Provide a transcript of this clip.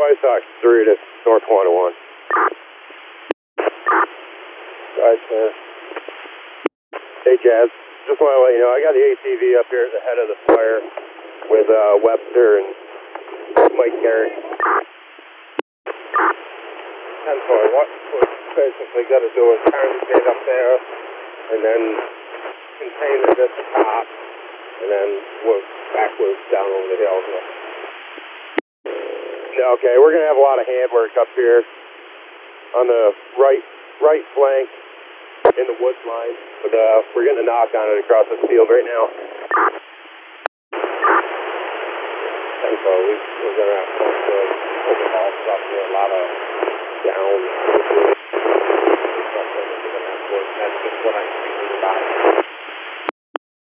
White Sox 3 to North 101. Alright, hey Jazz, just want to let you know, I got the ATV up here at the head of the fire with Webster and Mike Garrett. 10-4, what we're basically going to do is turn the gate up there and then contain it at the top and then work backwards down over the hill here. Okay, we're going to have a lot of handwork up here on the right flank in the woods line, but we're getting a knock on it across the field right now. And so we're going to have some overhaul stuff here, a lot of down stuff that we're going to have to work. That's just what I'm thinking about.